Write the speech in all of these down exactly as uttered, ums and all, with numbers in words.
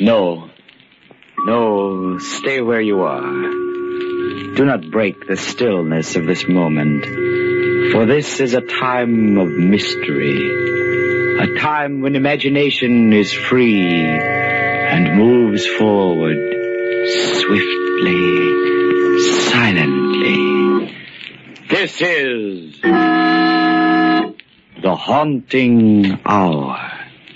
No. No, stay where you are. Do not break the stillness of this moment, for this is a time of mystery, a time when imagination is free and moves forward swiftly, silently. This is The Haunting Hour.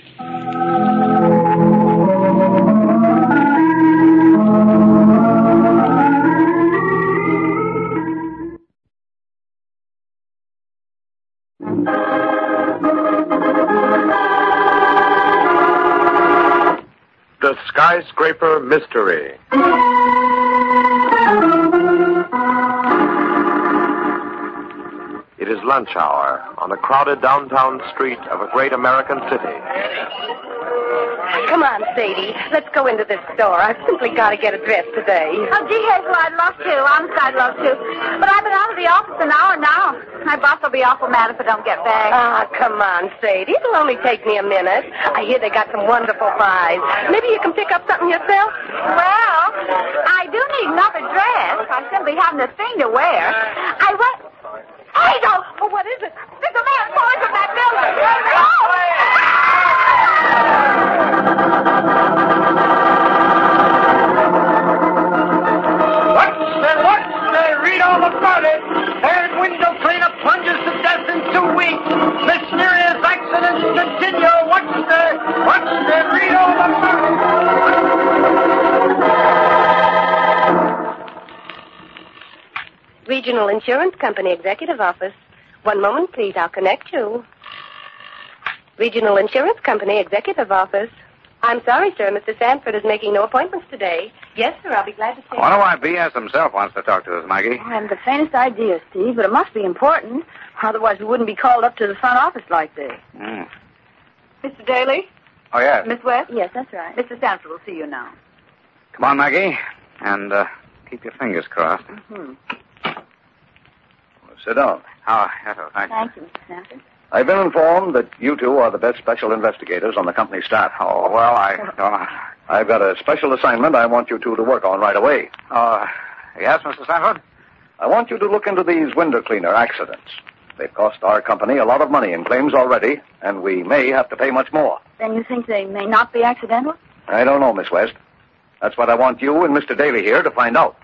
The Skyscraper Mystery. It is lunch hour on a crowded downtown street of a great American city. Come on, Sadie. Let's go into this store. I've simply got to get a dress today. Oh, gee, Hazel, I'd love to. Honest, I'd love to. But I've been out of the office an hour now. My boss will be awful mad if I don't get back. Ah, come on, Sadie. It'll only take me a minute. I hear they got some wonderful pies. Maybe you can pick up something yourself? Well, I do need another dress. I simply haven't a thing to wear. I went... Hazel! Oh, what is it? There's a man falling from that building. Oh! What's there? What's there? Read all about it. Third window cleaner plunges to death in two weeks. Mysterious accidents continue. What's there? What's there? Read all about it. Regional Insurance Company Executive Office. One moment, please. I'll connect you. Regional Insurance Company Executive Office. I'm sorry, sir. Mister Sanford is making no appointments today. Yes, sir. I'll be glad to see you. I wonder why B S himself wants to talk to us, Maggie. I haven't the faintest idea, Steve, but it must be important. Otherwise, we wouldn't be called up to the front office like this. Mm. Mister Daly? Oh, yes. Miss West? Yes, that's right. Mister Sanford will see you now. Come on, Maggie. And uh, keep your fingers crossed. Mm-hmm. Sit down. Oh, hello. Thank, Thank you, Mister Sanford. I've been informed that you two are the best special investigators on the company staff. Oh, well, I don't know. I've got a special assignment I want you two to work on right away. Uh, yes, Mister Sanford? I want you to look into these window cleaner accidents. They've cost our company a lot of money in claims already, and we may have to pay much more. Then you think they may not be accidental? I don't know, Miss West. That's what I want you and Mister Daly here to find out.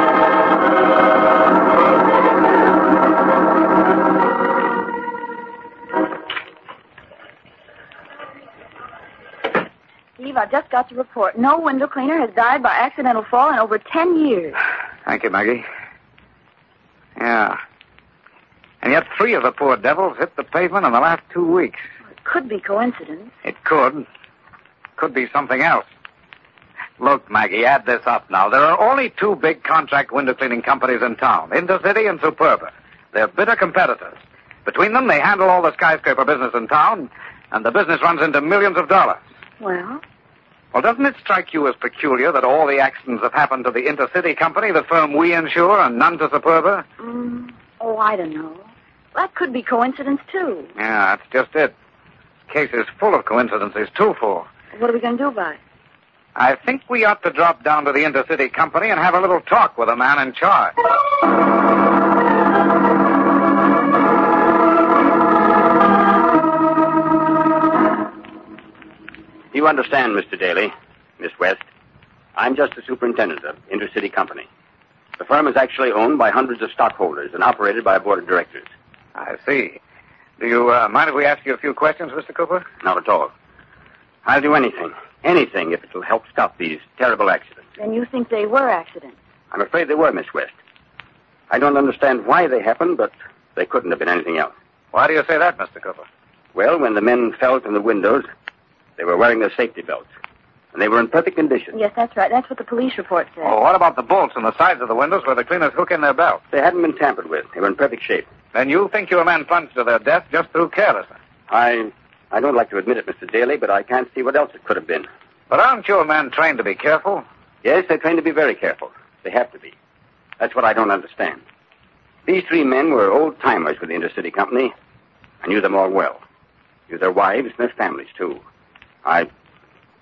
Steve, I just got the report. No window cleaner has died by accidental fall in over ten years. Thank you, Maggie. Yeah. And yet three of the poor devils hit the pavement in the last two weeks. It could be coincidence. It could. Could be something else. Look, Maggie, add this up now. There are only two big contract window cleaning companies in town, Intercity and Superba. They're bitter competitors. Between them, they handle all the skyscraper business in town, and the business runs into millions of dollars. Well? Well, doesn't it strike you as peculiar that all the accidents have happened to the Intercity company, the firm we insure, and none to Superba? Mm, oh, I don't know. That could be coincidence, too. Yeah, that's just it. The case is full of coincidences, too full. What are we going to do about it? I think we ought to drop down to the Intercity company and have a little talk with the man in charge. You understand, Mister Daly, Miss West. I'm just the superintendent of Intercity Company. The firm is actually owned by hundreds of stockholders and operated by a board of directors. I see. Do you uh, mind if we ask you a few questions, Mister Cooper? Not at all. I'll do anything, anything, if it'll help stop these terrible accidents. Then you think they were accidents? I'm afraid they were, Miss West. I don't understand why they happened, but they couldn't have been anything else. Why do you say that, Mister Cooper? Well, when the men fell from the windows, they were wearing their safety belts, and they were in perfect condition. Yes, that's right. That's what the police report said. Oh, what about the bolts on the sides of the windows where the cleaners hook in their belts? They hadn't been tampered with. They were in perfect shape. Then you think your men plunged to their death just through carelessness? I I don't like to admit it, Mister Daly, but I can't see what else it could have been. But aren't your men trained to be careful? Yes, they're trained to be very careful. They have to be. That's what I don't understand. These three men were old-timers with the Intercity Company. I knew them all well. Knew their wives and their families, too. I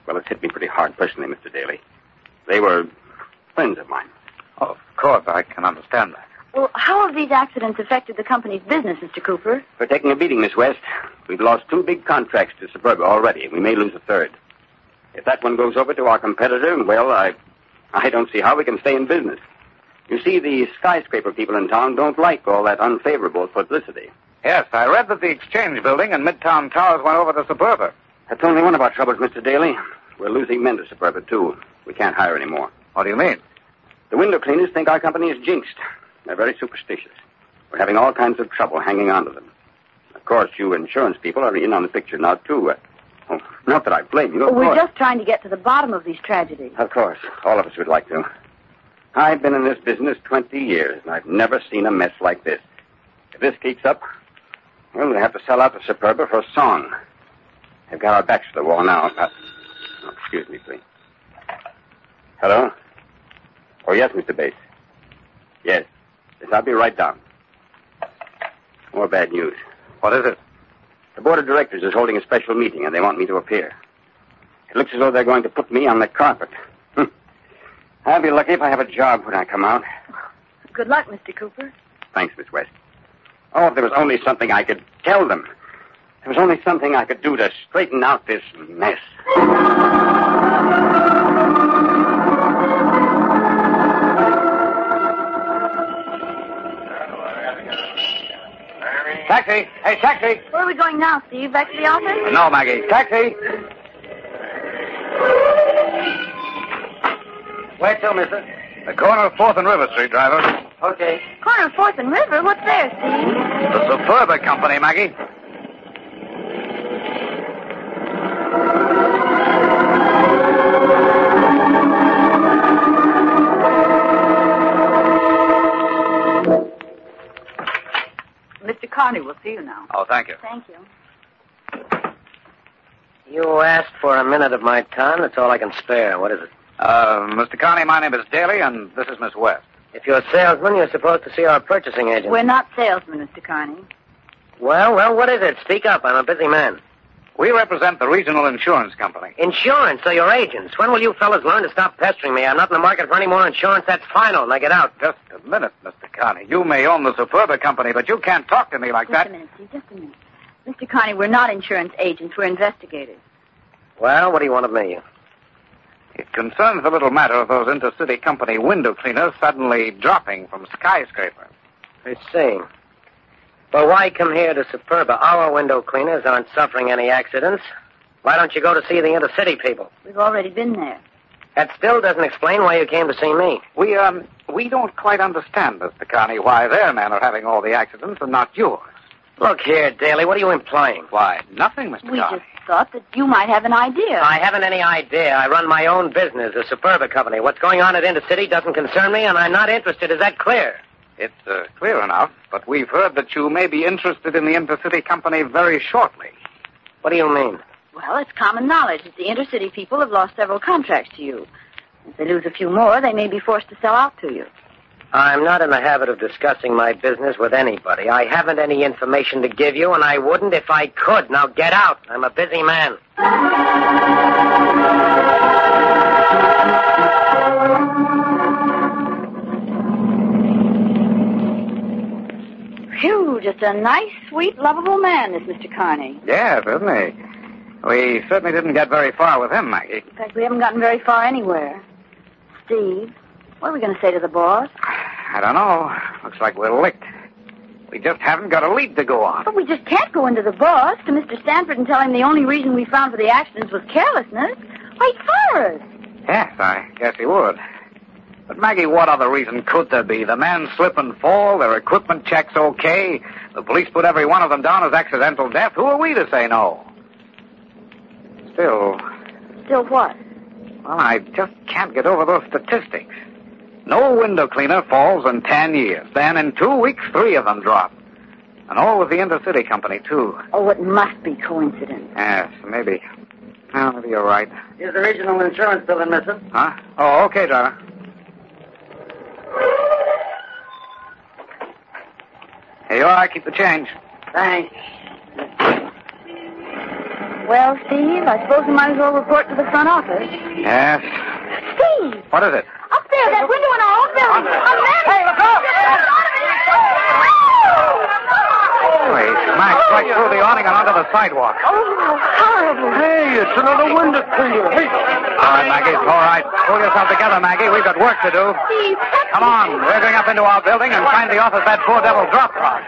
Well, it's hit me pretty hard personally, Mister Daly. They were friends of mine. Oh, of course, I can understand that. Well, how have these accidents affected the company's business, Mister Cooper? We're taking a beating, Miss West. We've lost two big contracts to Superba already, and we may lose a third. If that one goes over to our competitor, well, I, I don't see how we can stay in business. You see, the skyscraper people in town don't like all that unfavorable publicity. Yes, I read that the Exchange Building and Midtown Towers went over to Superba. That's only one of our troubles, Mister Daly. We're losing men to Superba, too. We can't hire any more. What do you mean? The window cleaners think our company is jinxed. They're very superstitious. We're having all kinds of trouble hanging on to them. Of course, you insurance people are in on the picture now, too. Uh, oh, not that I blame you, of We're course. just trying to get to the bottom of these tragedies. Of course. All of us would like to. I've been in this business twenty years, and I've never seen a mess like this. If this keeps up, well, we'll have to sell out to Superba for a song. They've got our backs to the wall now. Uh, oh, excuse me, please. Hello? Oh, yes, Mister Bates. Yes. Yes, I'll be right down. More bad news. What is it? The board of directors is holding a special meeting, and they want me to appear. It looks as though they're going to put me on the carpet. Hm. I'll be lucky if I have a job when I come out. Good luck, Mister Cooper. Thanks, Miss West. Oh, if there was only something I could tell them. If there was only something I could do to straighten out this mess. Taxi! Hey, taxi! Where are we going now, Steve? Back to the office? No, Maggie. Taxi! Where to, mister? The corner of fourth and River Street, driver. Okay. Corner of fourth and River? What's there, Steve? The Superba Company, Maggie. Mister Carney will see you now. Oh, thank you. Thank you. You asked for a minute of my time. That's all I can spare. What is it? Uh, Mister Carney, my name is Daly, and this is Miss West. If you're a salesman, you're supposed to see our purchasing agent. We're not salesmen, Mister Carney. Well, well, what is it? Speak up. I'm a busy man. We represent the Regional Insurance Company. Insurance, so you're agents. When will you fellas learn to stop pestering me? I'm not in the market for any more insurance. That's final. Now get out. Just a minute, Mister Carney. You may own the Superba Company, but you can't talk to me like Just that. a minute, Steve. Just a minute. Mister Carney, we're not insurance agents. We're investigators. Well, what do you want of me? It concerns the little matter of those intercity company window cleaners suddenly dropping from skyscrapers. I see. Well, why come here to Superba? Our window cleaners aren't suffering any accidents. Why don't you go to see the intercity people? We've already been there. That still doesn't explain why you came to see me. We, um, we don't quite understand, Mister Carney, why their men are having all the accidents and not yours. Look here, Daly, what are you implying? Why, nothing, Mister We Carney. just thought that you might have an idea. I haven't any idea. I run my own business, a Superba company. What's going on at Intercity doesn't concern me, and I'm not interested. Is that clear? It's uh, clear enough, but we've heard that you may be interested in the Intercity Company very shortly. What do you mean? Well, it's common knowledge that the intercity people have lost several contracts to you. If they lose a few more, they may be forced to sell out to you. I'm not in the habit of discussing my business with anybody. I haven't any information to give you, and I wouldn't if I could. Now get out. I'm a busy man. Phew, just a nice, sweet, lovable man, this Mister Carney. Yes, isn't he? We certainly didn't get very far with him, Maggie. In fact, we haven't gotten very far anywhere. Steve, what are we going to say to the boss? I don't know. Looks like we're licked. We just haven't got a lead to go on. But we just can't go into the boss, to Mister Stanford, and tell him the only reason we found for the accidents was carelessness. Why, he'd fire us. Yes, I guess he would. But, Maggie, what other reason could there be? The men slip and fall, their equipment checks okay, the police put every one of them down as accidental death. Who are we to say no? Still... Still what? Well, I just can't get over those statistics. No window cleaner falls in ten years. Then in two weeks, three of them drop. And all with the Intercity Company, too. Oh, it must be coincidence. Yes, maybe. Well, maybe you're right. Here's the regional insurance building, mister. Huh? Oh, okay, driver. Here you are. Keep the change. Thanks. Well, Steve, I suppose we might as well report to the front office. Yes. Steve! What is it? Up there, that window in our own building. A man! Hey, look out! Oh, he smashed right through the awning and onto the sidewalk. Oh, horrible. Hey, it's another window cleaner. Hey. All right, Maggie, it's all right. Pull yourself together, Maggie. We've got work to do. Steve, Come on, we're going up into our building and find the office that poor devil dropped from.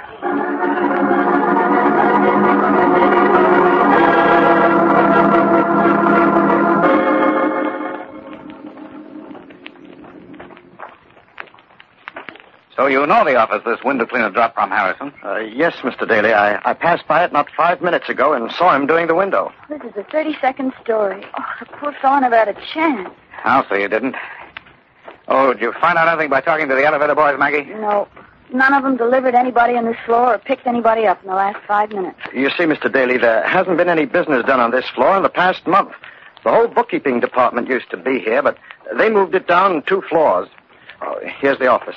So you know the office this window cleaner dropped from, Harrison? Uh, yes, Mister Daly. I, I passed by it not five minutes ago and saw him doing the window. this is a thirty-second story. Oh, the poor fellow never had a chance. I'll say you didn't. Oh, did you find out anything by talking to the elevator boys, Maggie? No, none of them delivered anybody on this floor or picked anybody up in the last five minutes. You see, Mister Daly, there hasn't been any business done on this floor in the past month. The whole bookkeeping department used to be here, but they moved it down two floors. Oh, here's the office.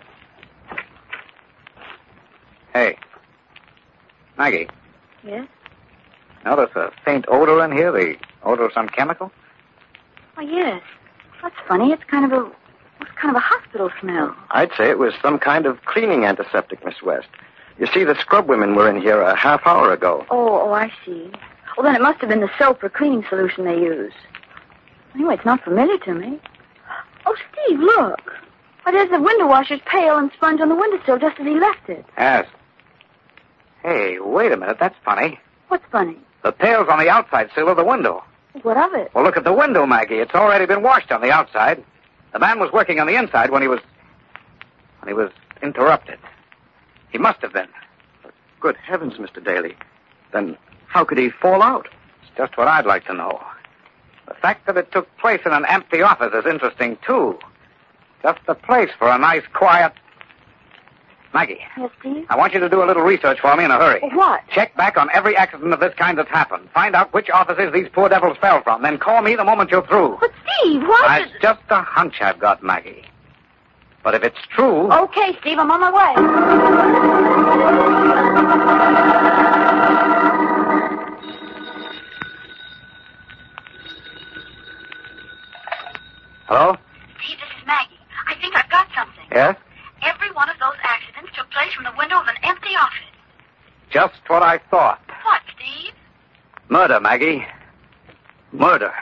Hey. Maggie. Yes? Notice a faint odor in here, the odor of some chemical? Oh, yes. That's funny. It's kind of a... It's kind of a hospital smell. I'd say it was some kind of cleaning antiseptic, Miss West. You see, the scrub women were in here a half hour ago. Oh, oh, I see. Well, then it must have been the soap or cleaning solution they use. Anyway, it's not familiar to me. Oh, Steve, look. Why, there's the window washer's pail and sponge on the windowsill just as he left it. Yes. Hey, wait a minute. That's funny. What's funny? The pail's on the outside sill of the window. What of it? Well, look at the window, Maggie. It's already been washed on the outside. The man was working on the inside when he was... when he was interrupted. He must have been. Good heavens, Mister Daly. Then how could he fall out? It's just what I'd like to know. The fact that it took place in an empty office is interesting, too. Just the place for a nice, quiet... Maggie. Yes, Steve? I want you to do a little research for me in a hurry. What? Check back on every accident of this kind that's happened. Find out which offices these poor devils fell from. Then call me the moment you're through. But, Steve, what? That's just a hunch I've got, Maggie. But if it's true... Okay, Steve, I'm on my way. Hello? Steve, this is Maggie. I think I've got something. Yes? Every one of those accidents took place from the window of an empty office. Just what I thought. What, Steve? Murder, Maggie. Murder.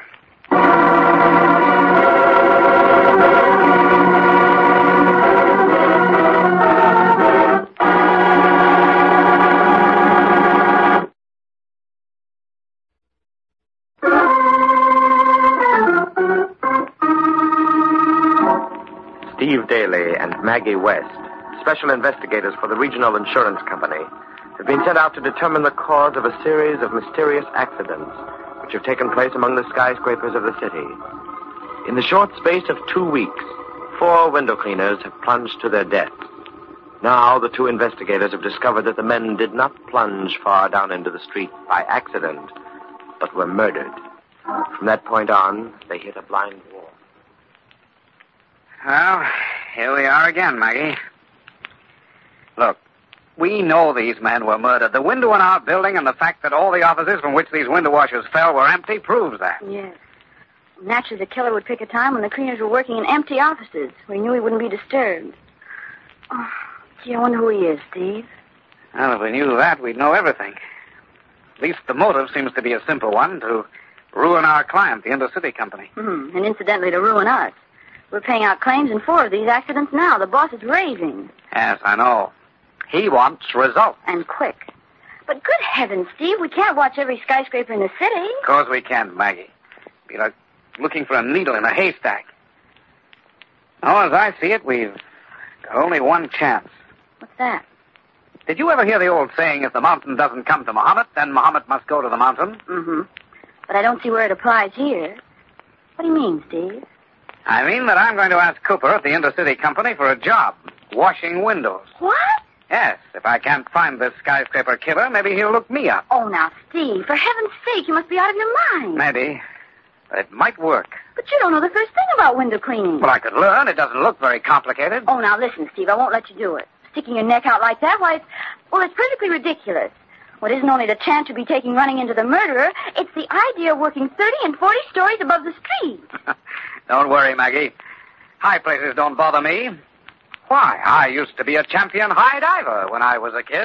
Steve Daly and Maggie West, special investigators for the Regional Insurance Company, have been sent out to determine the cause of a series of mysterious accidents which have taken place among the skyscrapers of the city. In the short space of two weeks, four window cleaners have plunged to their deaths. Now the two investigators have discovered that the men did not plunge far down into the street by accident, but were murdered. From that point on, they hit a blind wall. Well, here we are again, Maggie. Look, we know these men were murdered. The window in our building and the fact that all the offices from which these window washers fell were empty proves that. Yes. Naturally, the killer would pick a time when the cleaners were working in empty offices, where he knew he wouldn't be disturbed. Oh, gee, I wonder who he is, Steve. Well, if we knew that, we'd know everything. At least the motive seems to be a simple one, to ruin our client, the Intercity Company. Mm-hmm. And incidentally, to ruin us. We're paying out claims in four of these accidents now. The boss is raving. Yes, I know. He wants results. And quick. But good heavens, Steve, we can't watch every skyscraper in the city. Of course we can't, Maggie. It'd be like looking for a needle in a haystack. Now, as I see it, we've got only one chance. What's that? Did you ever hear the old saying, if the mountain doesn't come to Muhammad, then Muhammad must go to the mountain? Mm-hmm. But I don't see where it applies here. What do you mean, Steve? I mean that I'm going to ask Cooper at the Intercity Company for a job, washing windows. What? Yes, if I can't find this skyscraper killer, maybe he'll look me up. Oh, now, Steve, for heaven's sake, you must be out of your mind. Maybe. But it might work. But you don't know the first thing about window cleaning. Well, I could learn. It doesn't look very complicated. Oh, now, listen, Steve, I won't let you do it. Sticking your neck out like that, why, it's, well, it's perfectly ridiculous. Well, it isn't only the chance you'll be taking running into the murderer. It's the idea of working thirty and forty stories above the street. Don't worry, Maggie. High places don't bother me. Why, I used to be a champion high diver when I was a kid.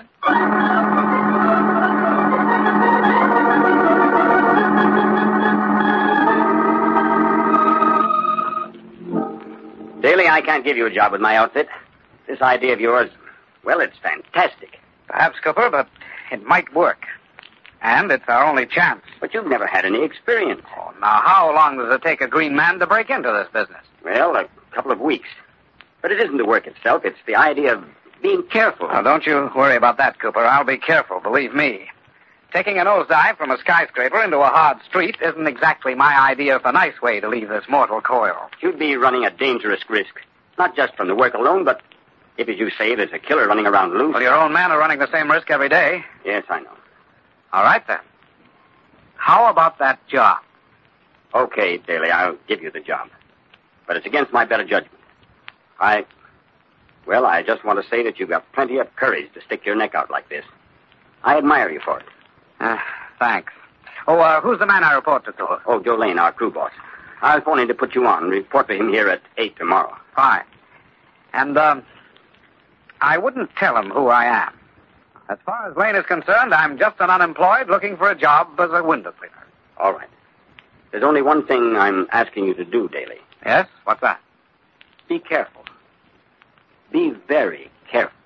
Daly, I can't give you a job with my outfit. This idea of yours, well, it's fantastic. Perhaps, Cooper, but it might work. And it's our only chance. But you've never had any experience. Oh, now, how long does it take a green man to break into this business? Well, a couple of weeks. But it isn't the work itself. It's the idea of being careful. Now, don't you worry about that, Cooper. I'll be careful, believe me. Taking a nosedive from a skyscraper into a hard street isn't exactly my idea of a nice way to leave this mortal coil. You'd be running a dangerous risk. Not just from the work alone, but if, as you say, there's a killer running around loose. Well, your own men are running the same risk every day. Yes, I know. All right, then. How about that job? Okay, Daly, I'll give you the job. But it's against my better judgment. I... Well, I just want to say that you've got plenty of courage to stick your neck out like this. I admire you for it. Uh, thanks. Oh, uh, who's the man I reported to? Oh, Joe Lane, our crew boss. I was phoning to put you on. Report to him here at eight tomorrow. Fine. And, um, I wouldn't tell him who I am. As far as Lane is concerned, I'm just an unemployed looking for a job as a window cleaner. All right. There's only one thing I'm asking you to do, Daly. Yes? What's that? Be careful. Be very careful.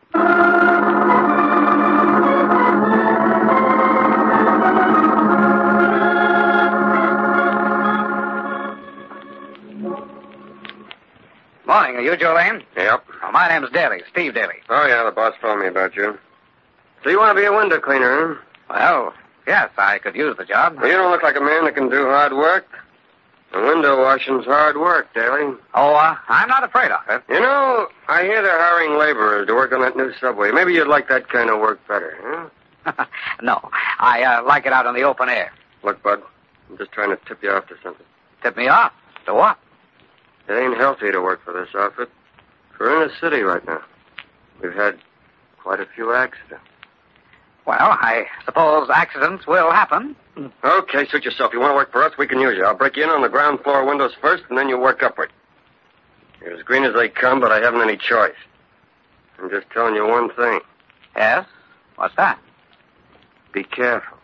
Morning. Are you Joe Lane? Yep. Oh, my name's Daly, Steve Daly. Oh, yeah, the boss told me about you. So you want to be a window cleaner, huh? Well, yes, I could use the job. Well, you don't look like a man that can do hard work. And window washing's hard work, Daly. Oh, uh, I'm not afraid of it. You know, I hear they're hiring laborers to work on that new subway. Maybe you'd like that kind of work better, huh? No, I uh, like it out in the open air. Look, Bud, I'm just trying to tip you off to something. Tip me off? To what? It ain't healthy to work for this outfit. We're in a city right now. We've had quite a few accidents. Well, I suppose accidents will happen. Okay, suit yourself. You want to work for us, we can use you. I'll break you in on the ground floor windows first, and then you work upward. You're as green as they come, but I haven't any choice. I'm just telling you one thing. Yes? What's that? Be careful.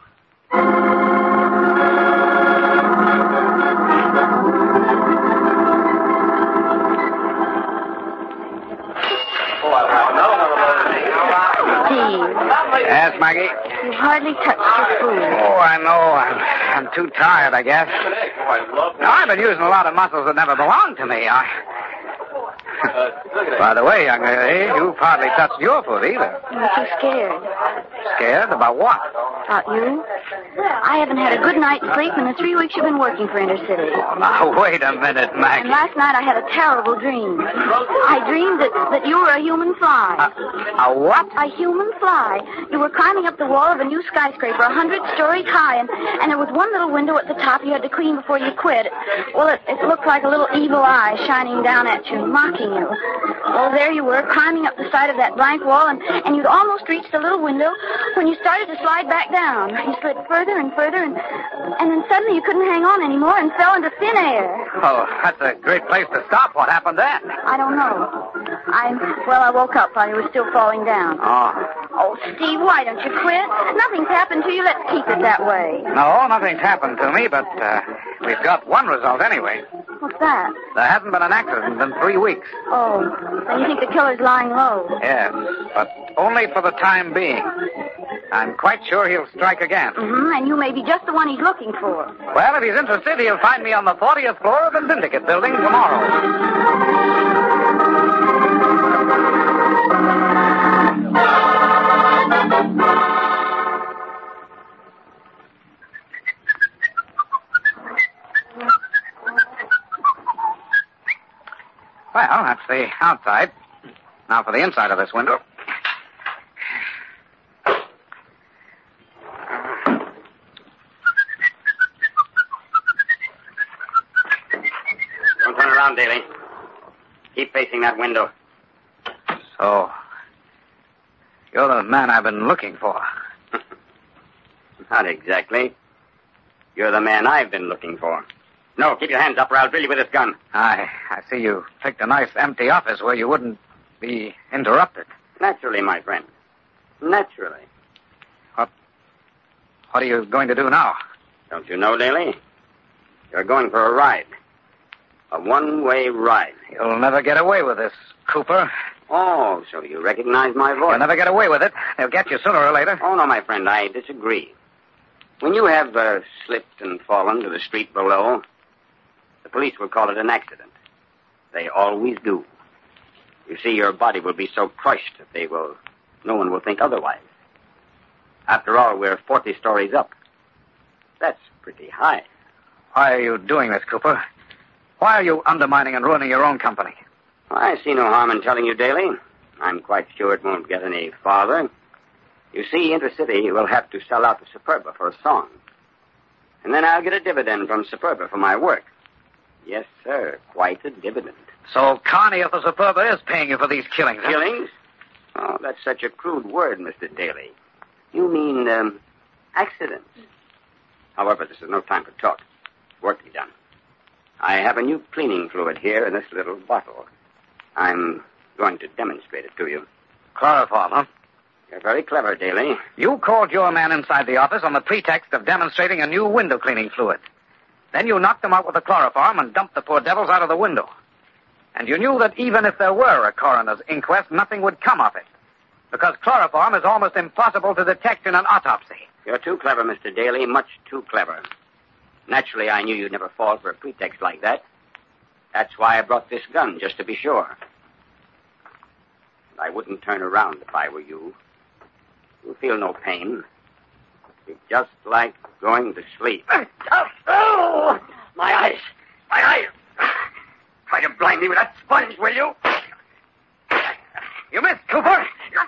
Yes, Maggie? You hardly touched your food. Oh, I know. I'm, I'm too tired, I guess. Now, I've been using a lot of muscles that never belonged to me. I... By the way, young lady, you've hardly touched your food either. I'm too scared. Scared? About what? About you? I haven't had a good night's sleep in the three weeks you've been working for Intercity. Oh, now, wait a minute, Maggie. And last night I had a terrible dream. I dreamed that, that you were a human fly. Uh, a what? A human fly. You were climbing up the wall of a new skyscraper, a hundred stories high, and, and there was one little window at the top you had to clean before you quit. Well, it, it looked like a little evil eye shining down at you, mocking you. Well, there you were, climbing up the side of that blank wall, and, and you'd almost reached the little window when you started to slide back down. You slid further and further, and, and then suddenly you couldn't hang on anymore and fell into thin air. Oh, that's a great place to stop. What happened then? I don't know. I, well, I woke up while you were still falling down. Oh. Oh, Steve, why don't you quit? Nothing's happened to you. Let's keep it that way. No, nothing's happened to me, but uh, we've got one result anyway. What's that? There hasn't been an accident in three weeks. Oh, then you think the killer's lying low? Yes, but only for the time being. I'm quite sure he'll strike again. Mm-hmm, and you may be just the one he's looking for. Well, if he's interested, he'll find me on the fortieth floor of the Syndicate building tomorrow. Well, that's the outside. Now for the inside of this window. Don't turn around, Daly. Keep facing that window. So, you're the man I've been looking for. Not exactly. You're the man I've been looking for. No, keep your hands up or I'll drill you with this gun. I, I see you picked a nice empty office where you wouldn't be interrupted. Naturally, my friend. Naturally. What, what are you going to do now? Don't you know, Daly? You're going for a ride. A one-way ride. You'll never get away with this, Cooper. Oh, so you recognize my voice? You'll never get away with it. They'll get you sooner or later. Oh, no, my friend, I disagree. When you have uh, slipped and fallen to the street below, the police will call it an accident. They always do. You see, your body will be so crushed that they will, no one will think otherwise. After all, we're forty stories up. That's pretty high. Why are you doing this, Cooper? Why are you undermining and ruining your own company? I see no harm in telling you, Daly. I'm quite sure it won't get any farther. You see, Intercity will have to sell out to Superba for a song. And then I'll get a dividend from Superba for my work. Yes, sir, quite a dividend. So Carney of the Superba is paying you for these killings, huh? Killings? Oh, that's such a crude word, Mister Daly. You mean, um, accidents. However, this is no time for talk. Work to be done. I have a new cleaning fluid here in this little bottle. I'm going to demonstrate it to you. Chloroform, huh? You're very clever, Daly. You called your man inside the office on the pretext of demonstrating a new window cleaning fluid. Then you knocked them out with the chloroform and dumped the poor devils out of the window. And you knew that even if there were a coroner's inquest, nothing would come of it. Because chloroform is almost impossible to detect in an autopsy. You're too clever, Mister Daly, much too clever. Naturally, I knew you'd never fall for a pretext like that. That's why I brought this gun, just to be sure. I wouldn't turn around if I were you. You'll feel no pain. It's just like going to sleep. Oh, my eyes! My eyes! Try to blind me with that sponge, will you? You missed, Cooper.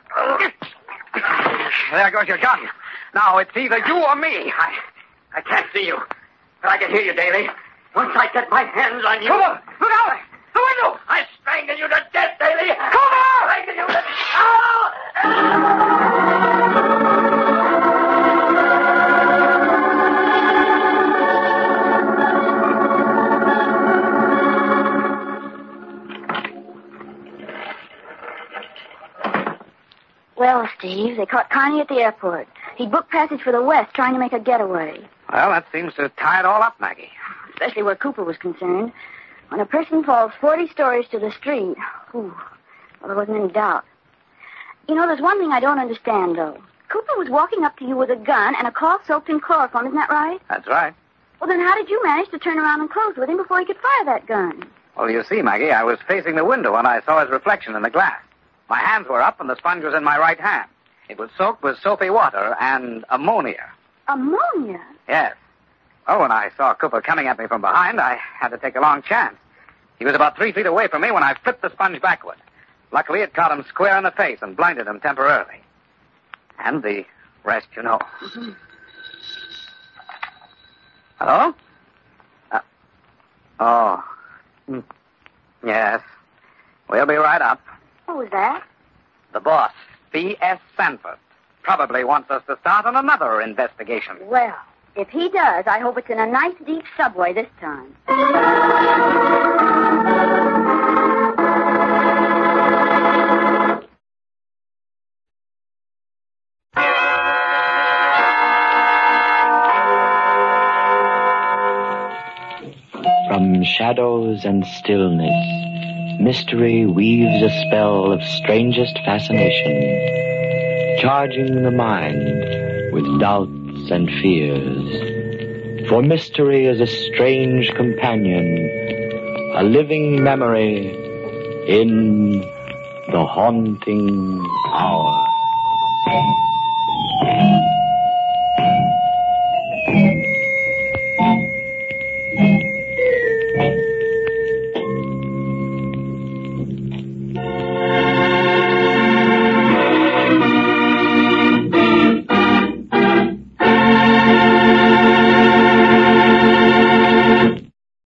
There goes your gun. Now it's either you or me. I, I can't see you, but I can hear you, Daly. Once I get my hands on you... Cooper, look out! The window! I strangle you to death, Daly! Cooper! Strangle you to death! Oh! Well, Steve, they caught Carney at the airport. He'd booked passage for the West, trying to make a getaway. Well, that seems to tie it all up, Maggie. Especially where Cooper was concerned. When a person falls forty stories to the street, ooh, well, there wasn't any doubt. You know, there's one thing I don't understand, though. Cooper was walking up to you with a gun and a cloth soaked in chloroform, isn't that right? That's right. Well, then how did you manage to turn around and close with him before he could fire that gun? Well, you see, Maggie, I was facing the window and I saw his reflection in the glass. My hands were up and the sponge was in my right hand. It was soaked with soapy water and ammonia. Ammonia? Yes. Well, when I saw Cooper coming at me from behind, I had to take a long chance. He was about three feet away from me when I flipped the sponge backward. Luckily, it caught him square in the face and blinded him temporarily. And the rest you know. Mm-hmm. Hello? Uh, oh. Mm. Yes. We'll be right up. What was that? The boss, B S Sanford, probably wants us to start on another investigation. Well, if he does, I hope it's in a nice deep subway this time. From shadows and stillness, mystery weaves a spell of strangest fascination, charging the mind with doubts and fears. For mystery is a strange companion, a living memory in the haunting hour.